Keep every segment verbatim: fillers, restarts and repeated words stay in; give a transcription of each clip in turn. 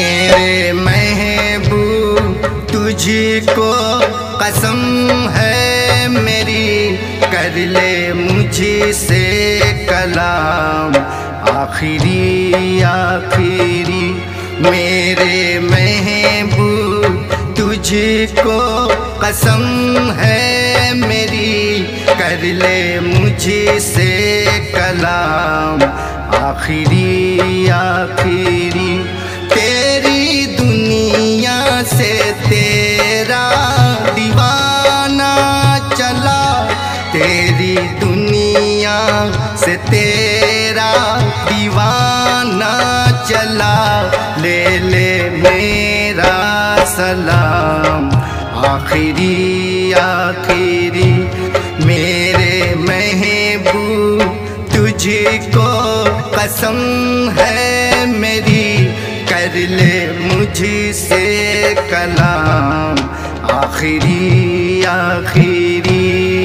मेरे महबूब तुझको कसम है मेरी, कर ले मुझसे कलाम आखिरी आखिरी। मेरे महबूब तुझको कसम है मेरी, कर ले मुझसे कलाम आखिरी आखिरी। तेरी दुनिया से तेरा दीवाना चला, तेरी दुनिया से तेरा दीवाना चला, ले ले मेरा सलाम आखिरी आखिरी। मेरे महबूब तुझको कसम है मेरी, कर ले मुझसे कलाम आखिरी आखिरी।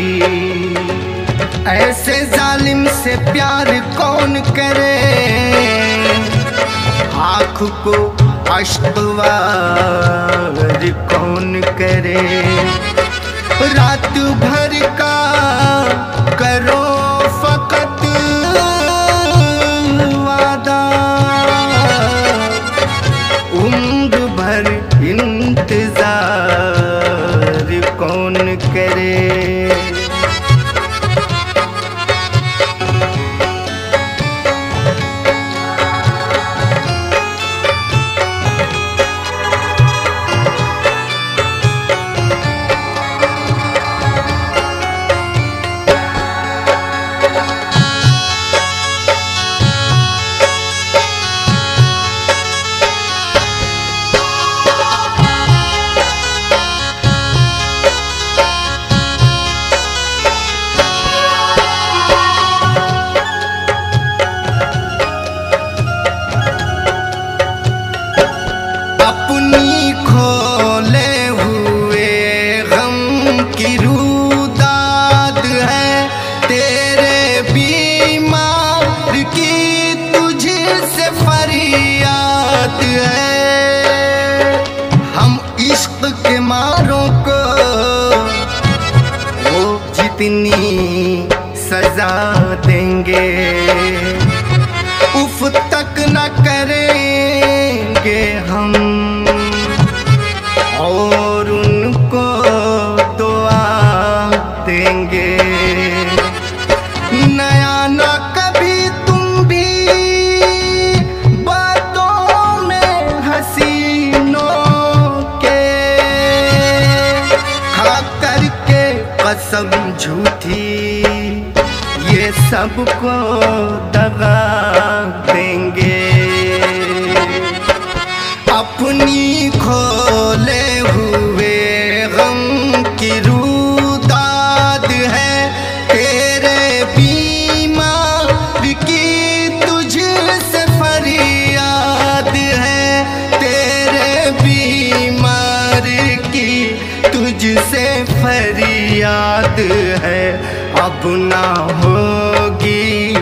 ऐसे जालिम से प्यार कौन करे, आँख को अश्कवार कौन करे। रात भर का करो फकत वादा, उम्र भर इंतजार कौन करे। खोले हुए गम की रुदाद है, तेरे बीमार की तुझसे फरियाद है। हम इश्क के मारों को वो जितनी सजा देंगे, उफ तक न करेंगे हम, और उनको दुआ देंगे। नया ना कभी तुम भी बातों में हसीनों के, खा करके कसम झूठी ये सबको दगा देंगे। अपनी खोले हुए गम की रुदाद है, तेरे बीमार की तुझसे फरियाद है, तेरे बीमार की तुझसे फरियाद है। अब ना होगी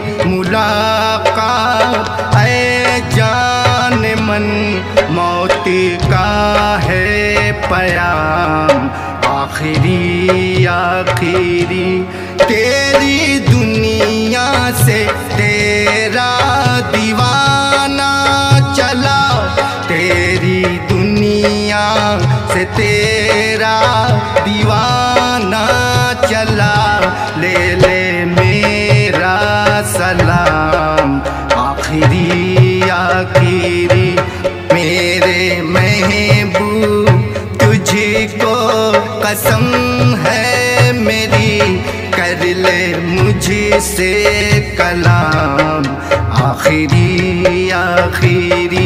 मुलाकात ऐ जान मन, मौत का है पयाम आखिरी आखिरी। तेरी दुनिया से तेरा दीवाना चला, तेरी दुनिया से तेरा दीवाना चला, ले ले मेरा सलाम आखिरी आखिरी। मेरे महबूब तुझको कसम है मेरी, कर ले मुझसे कलाम आखिरी आखिरी।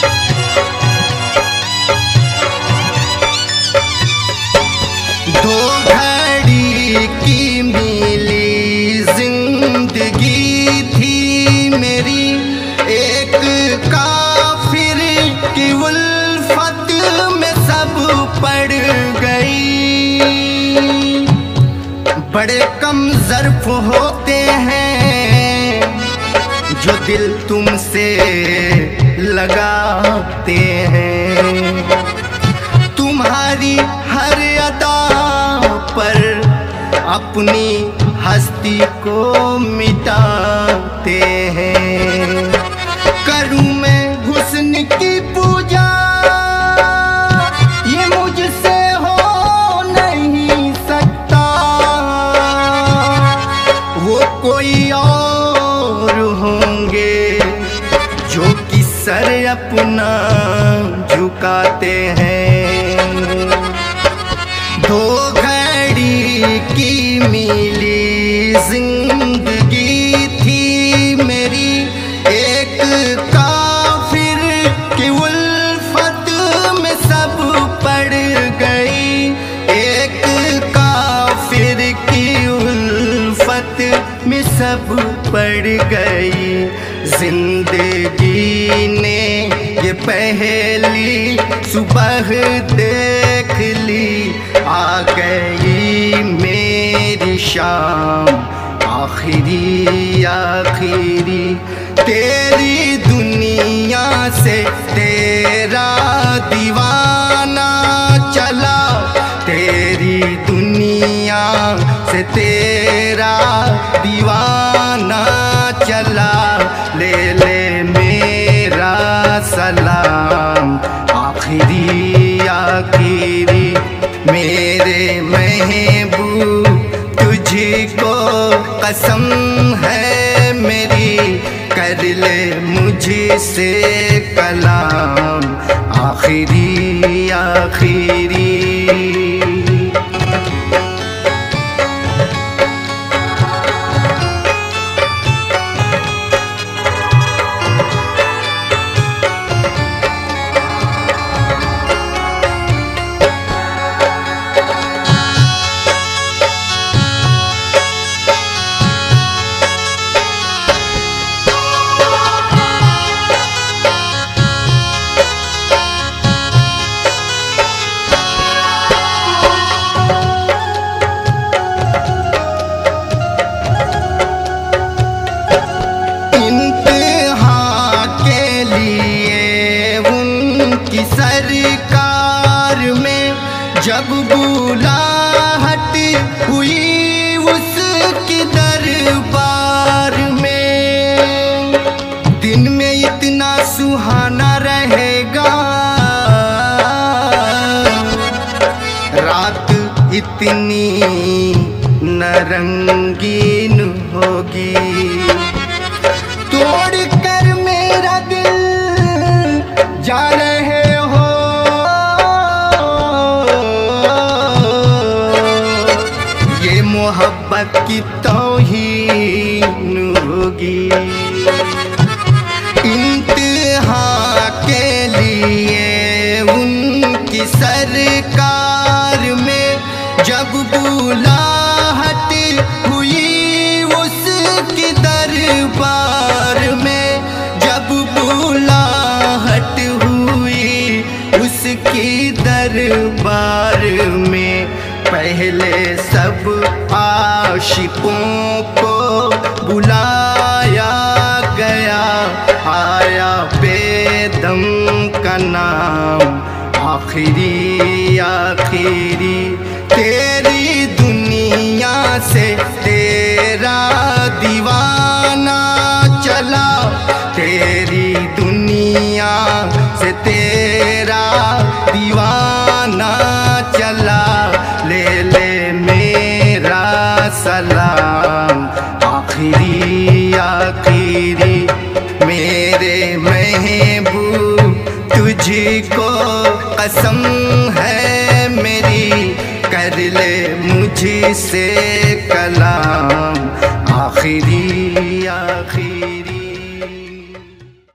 दो बड़े कम ज़र्फ होते हैं जो दिल तुमसे लगाते हैं। तुम्हारी हर अदा पर अपनी हस्ती को मिटाते हैं। करूं मैं हुस्न की पूजा, ये मुझसे हो नहीं सकता। वो कोई और होंगे जो कि सर अपना झुकाते हैं। दो घड़ी की मिली जिंदगी थी मेरी, एक काफिर की उल्फत में सब पड़ गई। एक काफिर की उल्फत में सब पड़ गई। जिंदगी ने ये पहली सुबह देख ली, आ गई मेरी शाम आखिरी आखिरी। तेरी दुनिया से तेरा दीवाना चला, तेरी दुनिया से तेरा दीवाना चला। ले ले मेरा सलाम आखिरी आखिरी। मेरे महबूब तुझको कसम है मेरी, कर ले मुझसे कलाम आखिरी आखिरी। सरकार में जब बुलाहट हुई उसकी दरबार में, दिन में इतना सुहाना रहेगा, रात इतनी न रंगीन होगी। तोड़ कर मेरा दिल जा रहे हो, ये मोहब्बत की तौहीन होगी। इंतहा के लिए उनकी सरकार में जब बुलाहट हुई उसकी दरबार में, जब बुलाहट हुई उसकी दरबार में, पहले सब आशिकों को बुलाया गया। आया बेदम का नाम आखिरी आखिरी। तेरी दुनिया से तेरा दीवाना चला, तेरी दुनिया से तेरा दीवाना चला। ले ले मेरा सलाम आखिरी आखिरी। मेरे महबूब तुझको कसम है मेरी, कर ले मुझसे कलाम आखिरी आखिरी।